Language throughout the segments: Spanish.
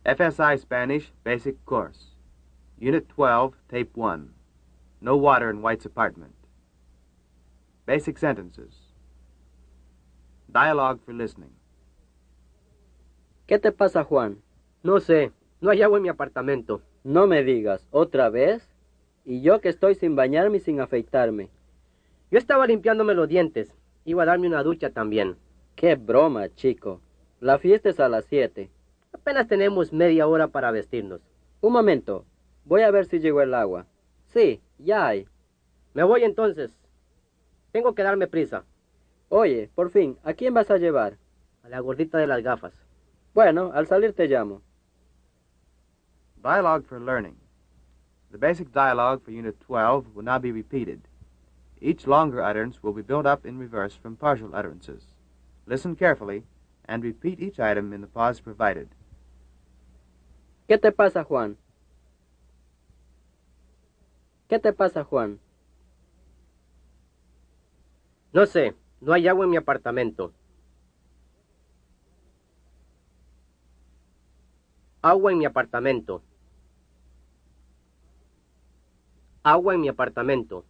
FSI Spanish Basic Course. Unit 12, Tape 1. No water in White's apartment. Basic sentences. Dialogue for listening. ¿Qué te pasa, Juan? No sé, no hay agua en mi apartamento. No me digas, ¿otra vez? Y yo que estoy sin bañarme y sin afeitarme. Yo estaba limpiándome los dientes. Iba a darme una ducha también. ¡Qué broma, chico! La fiesta es a las 7. Apenas tenemos media hora para vestirnos. Un momento, voy a ver si llegó el agua. Sí, ya hay. Me voy entonces. Tengo que darme prisa. Oye, por fin, ¿a quién vas a llevar? A la gordita de las gafas. Bueno, al salir te llamo. Dialogue for learning. The basic dialogue for Unit 12 will now be repeated. Each longer utterance will be built up in reverse from partial utterances. Listen carefully and repeat each item in the pause provided. ¿Qué te pasa, Juan? ¿Qué te pasa, Juan? No sé, no hay agua en mi apartamento. Agua en mi apartamento. Agua en mi apartamento.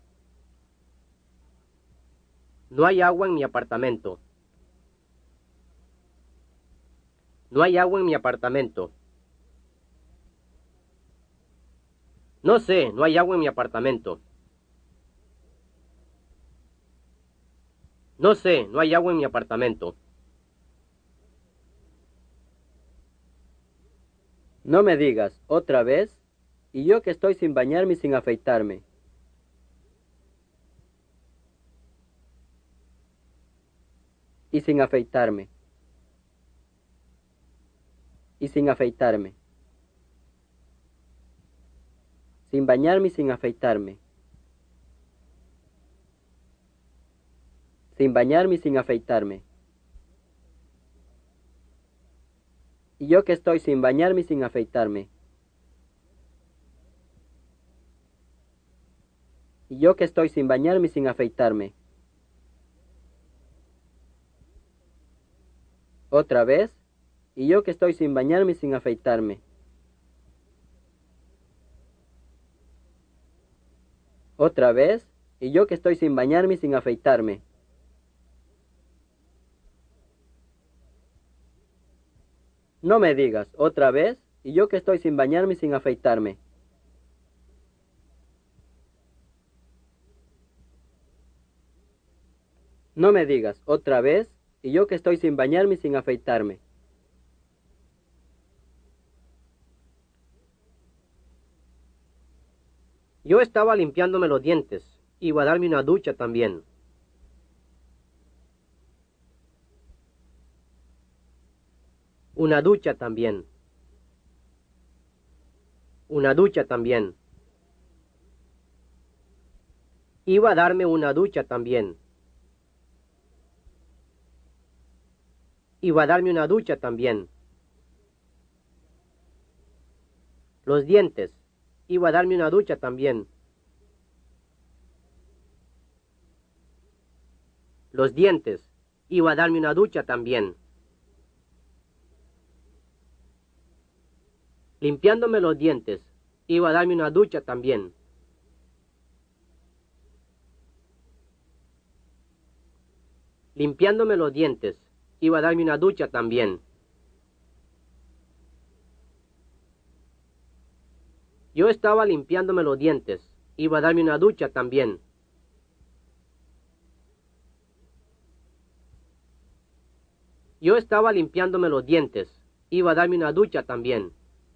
No hay agua en mi apartamento. No hay agua en mi apartamento. No sé, no hay agua en mi apartamento. No sé, no hay agua en mi apartamento. No me digas, ¿otra vez? Y yo que estoy sin bañarme y sin afeitarme. Y sin afeitarme. Y sin afeitarme. Sin bañarme y sin afeitarme. Sin bañarme y sin afeitarme. Y yo que estoy sin bañarme y sin afeitarme. Y yo que estoy sin bañarme y sin afeitarme. ¿Otra vez? Y yo que estoy sin bañarme y sin afeitarme. ¿Otra vez? Y yo que estoy sin bañarme y sin afeitarme. No me digas, ¿otra vez? Y yo que estoy sin bañarme y sin afeitarme. No me digas, ¿otra vez? Y yo que estoy sin bañarme y sin afeitarme. Yo estaba limpiándome los dientes. Iba a darme una ducha también. Una ducha también. Una ducha también. Iba a darme una ducha también. Iba a darme una ducha también. Los dientes. Iba a darme una ducha también. Los dientes. Iba a darme una ducha también. Limpiándome los dientes. Iba a darme una ducha también. Limpiándome los dientes. Iba a darme una ducha también. Yo estaba limpiándome los dientes. Iba a darme una ducha también. Yo estaba limpiándome los dientes. Iba a darme una ducha también.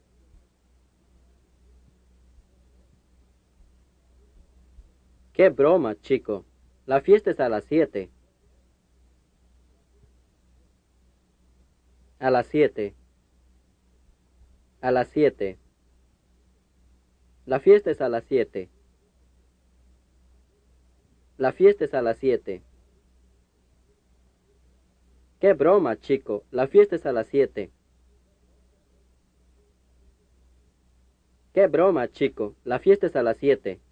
¡Qué broma, chico! La fiesta es a las 7. A las 7. A las 7. La fiesta es a las 7. La fiesta es a las 7. ¡Qué broma, chico! La fiesta es a las 7. ¡Qué broma, chico! La fiesta es a las 7.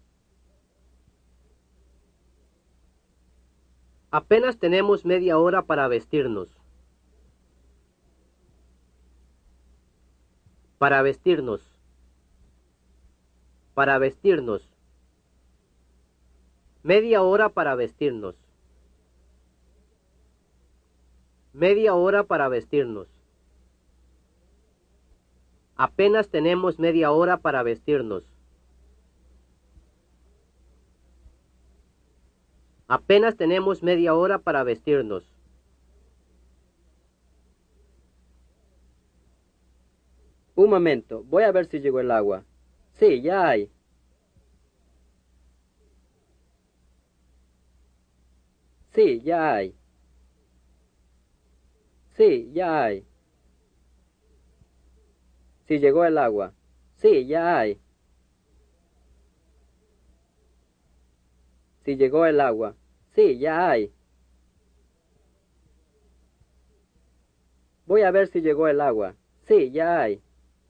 Apenas tenemos media hora para vestirnos. Para vestirnos. Para vestirnos. Media hora para vestirnos. Media hora para vestirnos. Apenas tenemos media hora para vestirnos. Apenas tenemos media hora para vestirnos. Un momento, voy a ver si llegó el agua. Sí, ya hay. Sí, ya hay. Sí, ya hay. Si llegó el agua. Sí, ya hay. Si llegó el agua. Sí, ya hay. Voy a ver si llegó el agua. Sí, ya hay.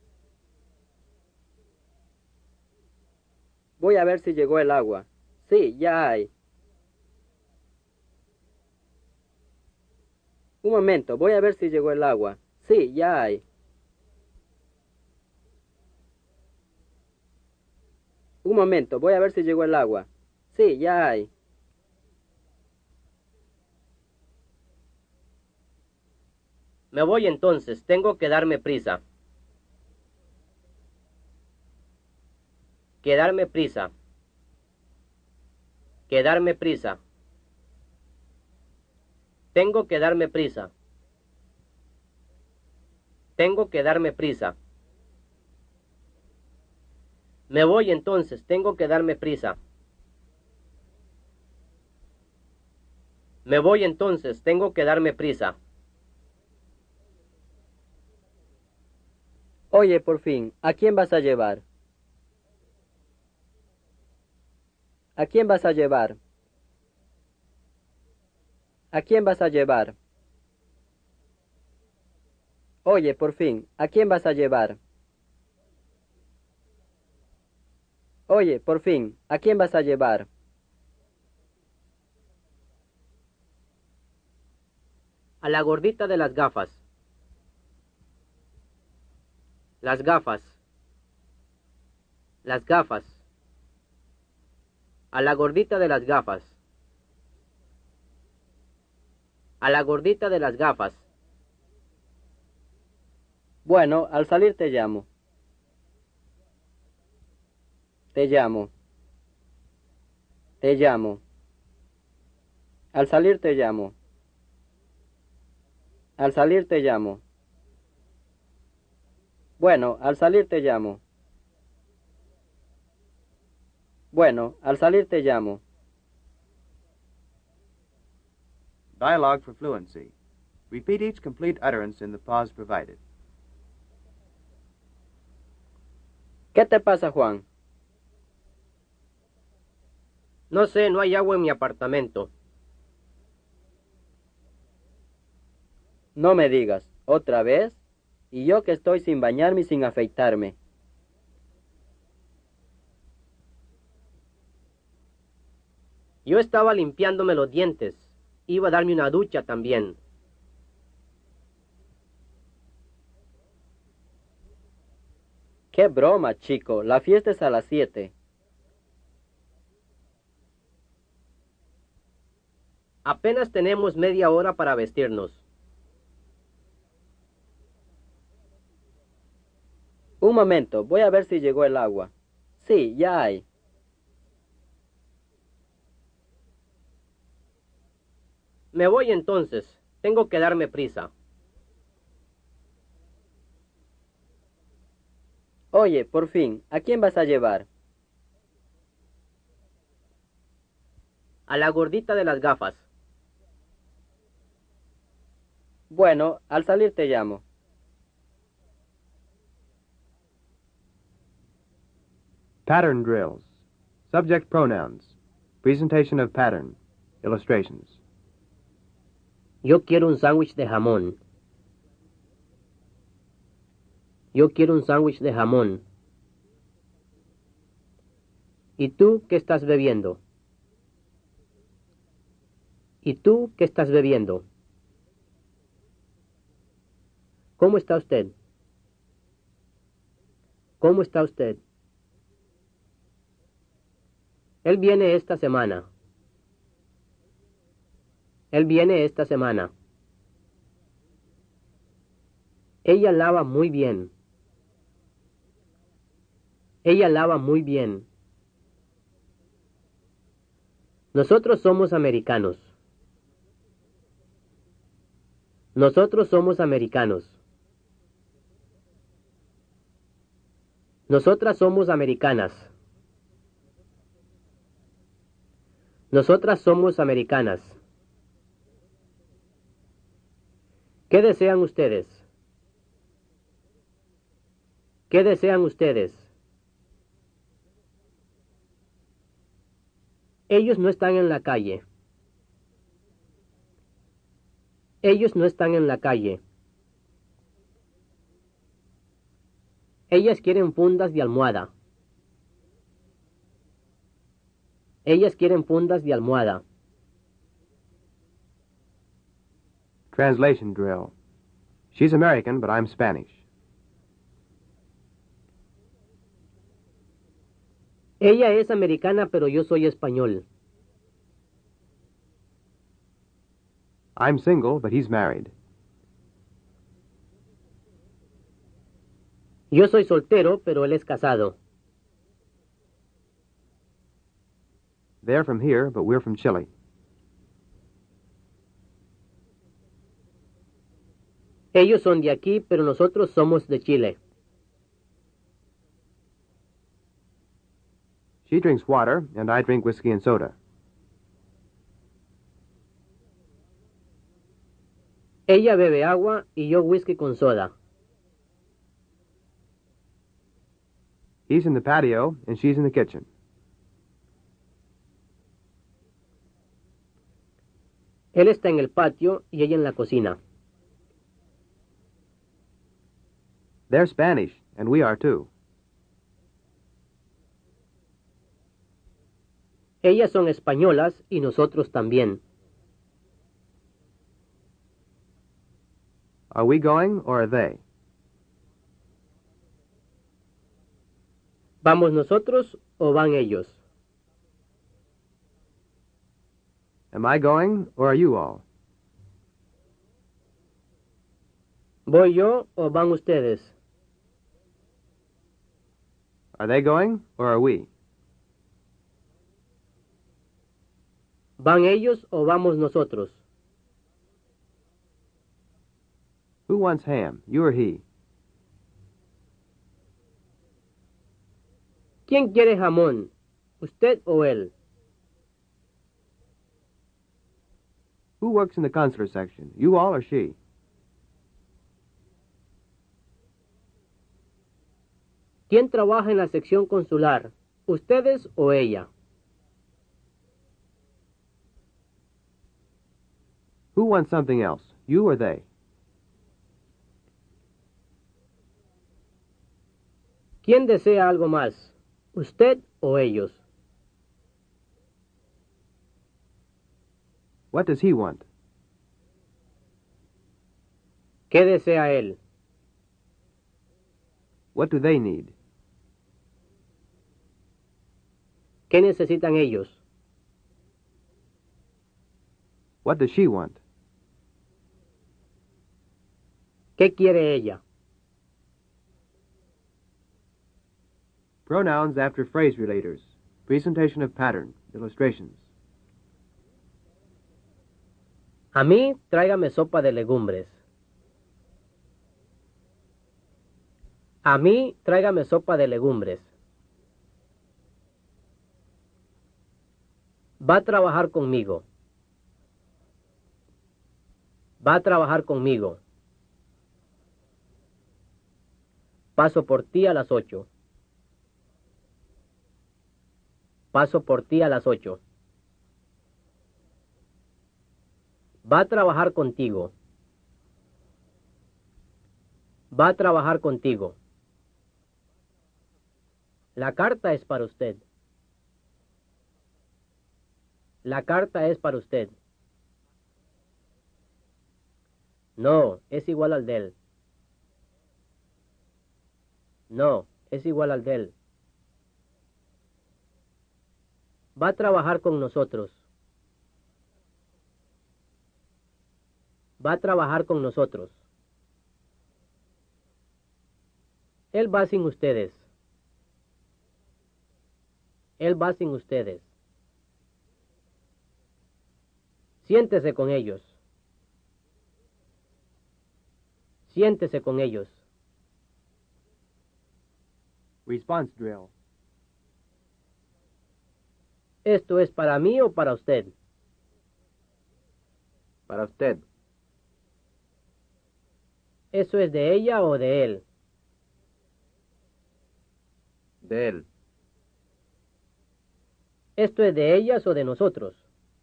Voy a ver si llegó el agua. Sí, ya hay. Un momento, voy a ver si llegó el agua. Sí, ya hay. Un momento, voy a ver si llegó el agua. Sí, ya hay. Me voy entonces, tengo que darme prisa. Quedarme prisa. Quedarme prisa. Tengo que darme prisa. Tengo que darme prisa. Me voy entonces, tengo que darme prisa. Me voy entonces, tengo que darme prisa. Oye, por fin, ¿a quién vas a llevar? ¿A quién vas a llevar? ¿A quién vas a llevar? Oye, por fin, ¿a quién vas a llevar? Oye, por fin, ¿a quién vas a llevar? A la gordita de las gafas. Las gafas. Las gafas. A la gordita de las gafas. A la gordita de las gafas. Bueno, al salir te llamo. Te llamo. Te llamo. Al salir te llamo. Al salir te llamo. Bueno, al salir te llamo. Bueno, al salir te llamo. Dialogue for fluency. Repeat each complete utterance in the pause provided. ¿Qué te pasa, Juan? No sé, no hay agua en mi apartamento. No me digas, ¿otra vez? Y yo que estoy sin bañarme y sin afeitarme. Yo estaba limpiándome los dientes. Iba a darme una ducha también. ¡Qué broma, chico! La fiesta es a las 7. Apenas tenemos media hora para vestirnos. Un momento, voy a ver si llegó el agua. Sí, ya hay. Me voy entonces. Tengo que darme prisa. Oye, por fin, ¿a quién vas a llevar? A la gordita de las gafas. Bueno, al salir te llamo. Pattern drills. Subject pronouns. Presentation of pattern. Illustrations. Yo quiero un sándwich de jamón. Yo quiero un sándwich de jamón. ¿Y tú qué estás bebiendo? ¿Y tú qué estás bebiendo? ¿Cómo está usted? ¿Cómo está usted? Él viene esta semana. Él viene esta semana. Ella lava muy bien. Ella lava muy bien. Nosotros somos americanos. Nosotros somos americanos. Nosotras somos americanas. Nosotras somos americanas. ¿Qué desean ustedes? ¿Qué desean ustedes? Ellos no están en la calle. Ellos no están en la calle. Ellas quieren fundas de almohada. Ellas quieren fundas de almohada. Translation drill. She's American, but I'm Spanish. Ella es americana, pero yo soy español. I'm single, but he's married. Yo soy soltero, pero él es casado. They're from here, but we're from Chile. Ellos son de aquí, pero nosotros somos de Chile. She drinks water, and I drink whiskey and soda. Ella bebe agua y yo whisky con soda. He's in the patio, and she's in the kitchen. Él está en el patio y ella en la cocina. They're Spanish, and we are too. Ellas son españolas y nosotros también. Are we going, or are they? ¿Vamos nosotros o van ellos? Am I going, or are you all? ¿Voy yo o van ustedes? Are they going, or are we? ¿Van ellos o vamos nosotros? Who wants ham, you or he? ¿Quién quiere jamón? ¿Usted o él? Who works in the consular section, you all or she? ¿Quién trabaja en la sección consular? ¿Ustedes o ella? Who wants something else, you or they? ¿Quién desea algo más? ¿Usted o ellos? What does he want? ¿Qué desea él? What do they need? ¿Qué necesitan ellos? What does she want? ¿Qué quiere ella? Pronouns after phrase relators. Presentation of pattern. Illustrations. A mí, tráigame sopa de legumbres. A mí, tráigame sopa de legumbres. Va a trabajar conmigo. Va a trabajar conmigo. Paso por ti a las 8. Paso por ti a las 8. Va a trabajar contigo. Va a trabajar contigo. La carta es para usted. La carta es para usted. No, es igual al de él. No, es igual al de él. Va a trabajar con nosotros. Va a trabajar con nosotros. Él va sin ustedes. Él va sin ustedes. Siéntese con ellos. Siéntese con ellos. Response drill. ¿Esto es para mí o para usted? Para usted. ¿Eso es de ella o de él? De él. ¿Esto es de ellas o de nosotros?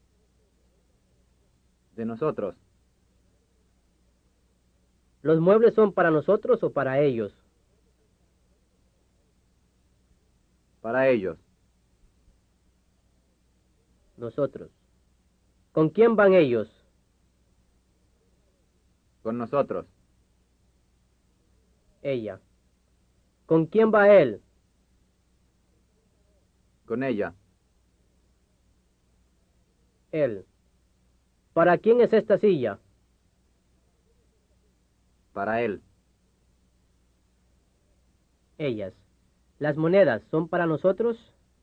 De nosotros. ¿Los muebles son para nosotros o para ellos? Para ellos. Nosotros. ¿Con quién van ellos? Con nosotros. Ella. ¿Con quién va él? Con ella. Él. ¿Para quién es esta silla? Para él. Ellas. ¿Las monedas son para nosotros?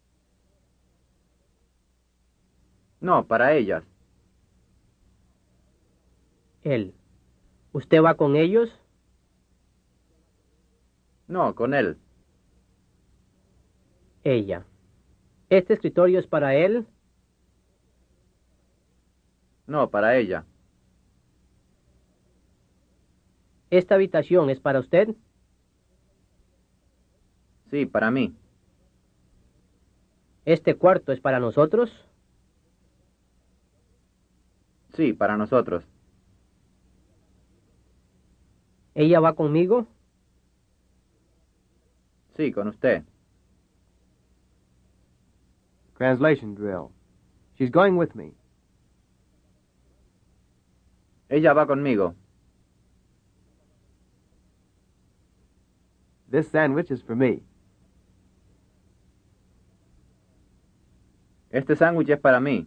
No, para ellas. Él. ¿Usted va con ellos? No, con él. Ella. ¿Este escritorio es para él? No, para ella. ¿Esta habitación es para usted? Sí, para mí. ¿Este cuarto es para nosotros? Sí, para nosotros. ¿Ella va conmigo? Sí, con usted. Translation drill. She's going with me. Ella va conmigo. This sandwich is for me. Este sándwich es para mí.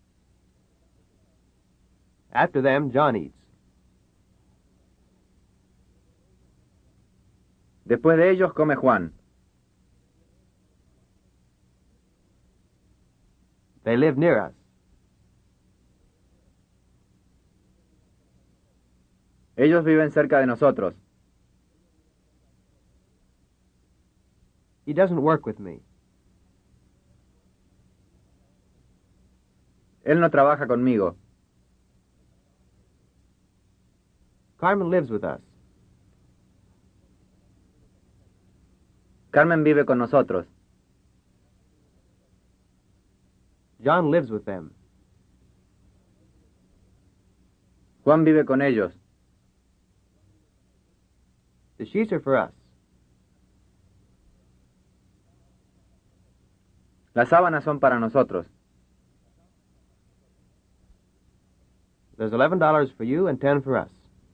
After them, John eats. Después de ellos come Juan. They live near us. Ellos viven cerca de nosotros. He doesn't work with me. Él no trabaja conmigo. Carmen lives with us. Carmen vive con nosotros. John lives with them. Juan vive con ellos. The sheets are for us. Las sábanas son para nosotros. There's $11 for you and 10 for us.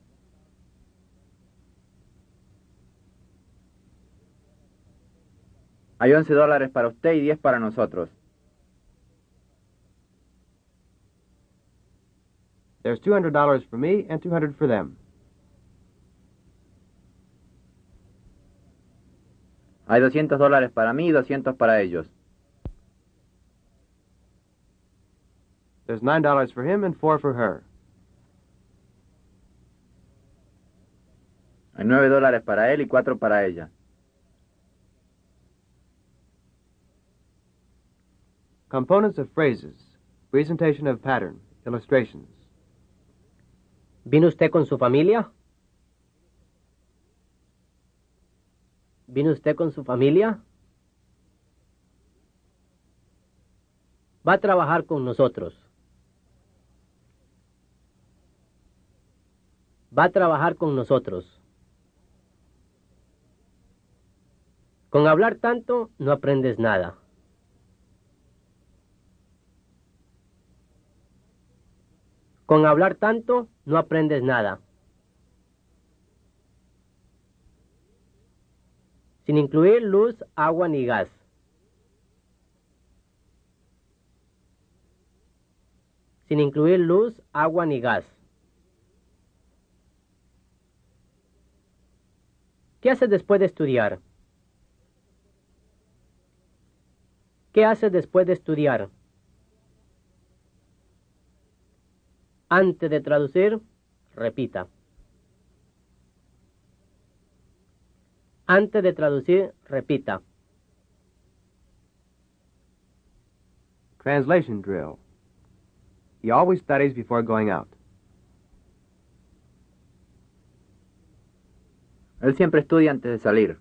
Hay $11 para usted y 10 para nosotros. There's $200 for me and 200 for them. Hay $200 para mí y 200 para ellos. There's $9 for him and 4 for her. Hay $9 para él y 4 para ella. Components of phrases. Presentation of pattern. Illustrations. ¿Vino usted con su familia? ¿Vino usted con su familia? Va a trabajar con nosotros. Va a trabajar con nosotros. Con hablar tanto no aprendes nada. Con hablar tanto no aprendes nada. Sin incluir luz, agua ni gas. Sin incluir luz, agua ni gas. ¿Qué haces después de estudiar? ¿Qué haces después de estudiar? Antes de traducir, repita. Antes de traducir, repita. Translation drill. He always studies before going out. Él siempre estudia antes de salir.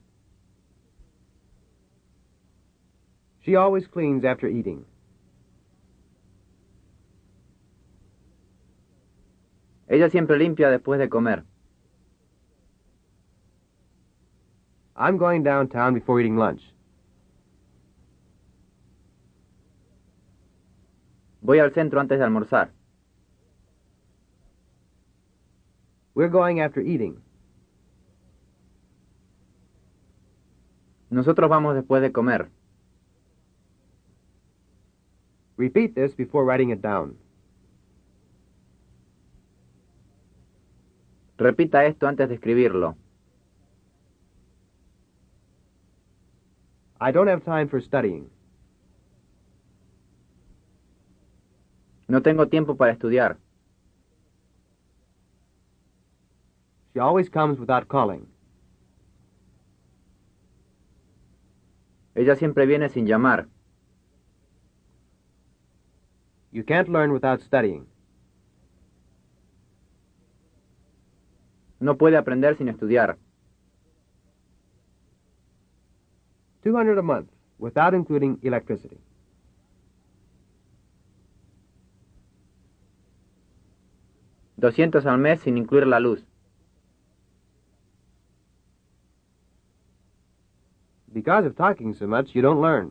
She always cleans after eating. Ella siempre limpia después de comer. I'm going downtown before eating lunch. Voy al centro antes de almorzar. We're going after eating. Nosotros vamos después de comer. Repeat this before writing it down. Repita esto antes de escribirlo. I don't have time for studying. No tengo tiempo para estudiar. She always comes without calling. Ella siempre viene sin llamar. You can't learn without studying. No puede aprender sin estudiar. 200 a month, without including electricity. $200 al mes sin incluir la luz. Because of talking so much, you don't learn.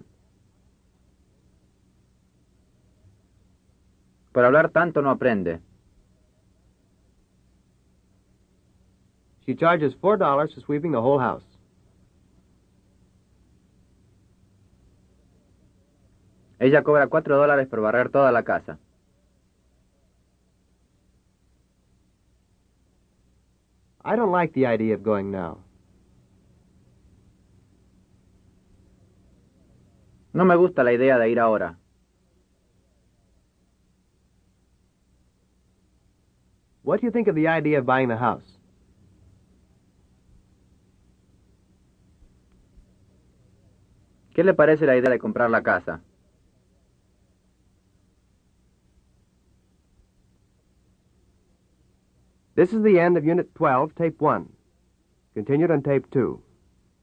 Por hablar tanto no aprende. She charges $4 for sweeping the whole house. Ella cobra $4 por barrer toda la casa. I don't like the idea of going now. No me gusta la idea de ir ahora. What do you think of the idea of buying the house? ¿Qué le parece la idea de comprar la casa? This is the end of Unit 12, Tape 1. Continued on Tape 2.